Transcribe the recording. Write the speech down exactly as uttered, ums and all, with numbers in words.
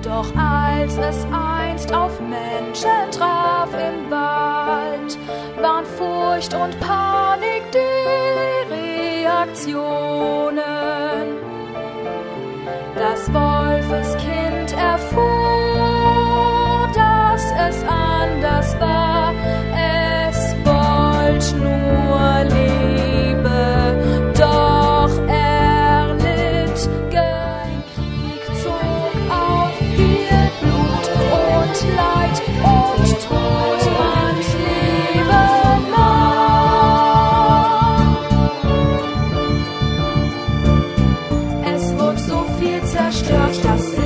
Doch als es einst auf Menschen traf im Wald, waren Furcht und Panik die Reaktionen. Das Wolfeskind erfuhr, dass es anders war. Es wollte nur Liebe, doch er litt. Ein Krieg zog auf viel Blut und Leid und Tod und Liebe war. Es wurde so viel zerstört, dass